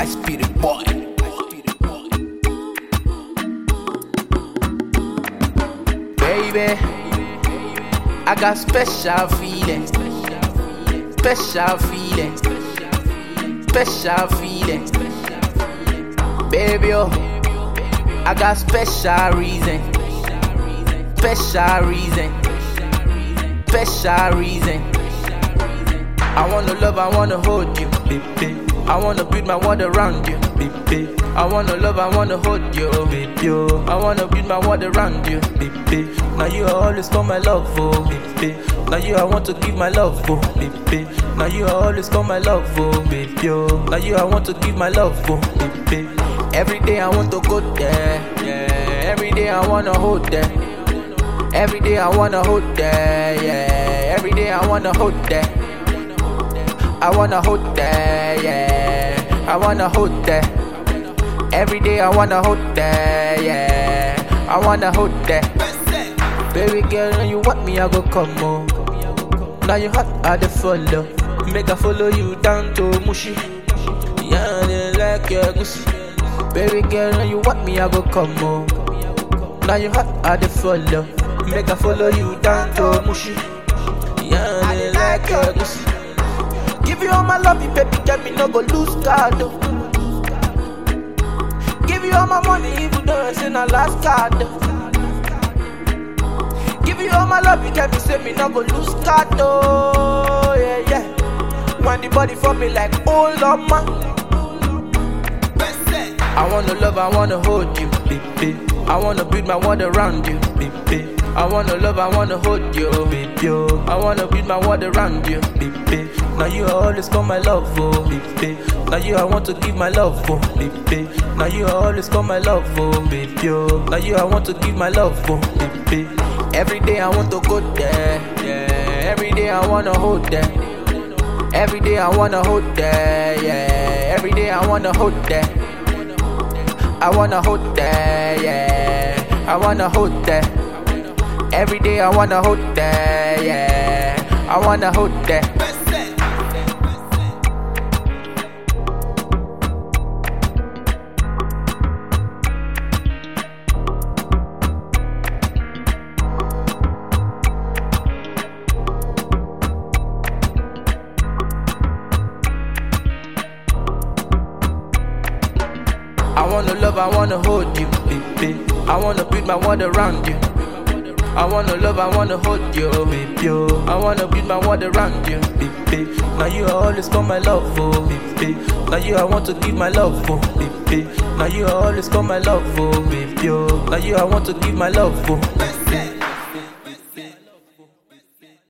Spirit boy. Baby, I got special feelings. Special feelings. Special feelings. Baby, oh, I got special reason. Special reason. Special reason. I wanna love, I wanna hold you, baby. I wanna build my world around you, baby. I wanna love, I wanna hold you, baby. I wanna build my world around you, baby. Now you are always call my love, oh, baby. Now you I want to give my love, oh, baby. Now you are always call my love, oh, baby. Now you I want to give my love, oh, baby. Every day I want to go there, yeah. Every day I wanna hold there. Every day I wanna hold there, yeah. Every day I wanna hold there. I wanna hold there, yeah. I wanna hold there. Every day I wanna hold there, yeah. I wanna hold there. Baby girl, when you want me, I go come on. Now you hot, I dey follow. Make I follow you down to Mushi. Yeah, they like your goosey. Baby girl, when you want me, I go come on. Now you hot, I dey follow. Make I follow you down to Mushi. Yeah, they like your goosey. Give you all my love, baby, get me no go lose card. Give you all my money, even though it's in a last card. Give you all my love, you get me, say me no go lose card. Oh, yeah, yeah. When the body for me like, oh, love, man. I wanna love, I wanna hold you, baby. I wanna build my world around you, baby. I wanna love, I wanna hold you, baby. I wanna build my world around you, baby. Now you always call my love, oh, baby. Now you I want to give my love, oh, baby. Now you always call my love, oh, baby. Now you I want to give my love, oh, baby. Every day I want to go there, yeah. Every day I wanna hold there. Every day I wanna hold there, yeah. Every day I wanna hold there. I wanna hold there, yeah. I wanna hold there. Every day I wanna hold there, yeah. I wanna hold there. I wanna love, I wanna hold you, baby. I wanna build my world around you. I wanna love, I wanna hold you, baby. I wanna build my world around you, baby. Now you always call my love, oh, baby. Now you I want to give my love, oh, baby. Now you always call my love, oh, baby. Now you I want to give my love, oh, baby.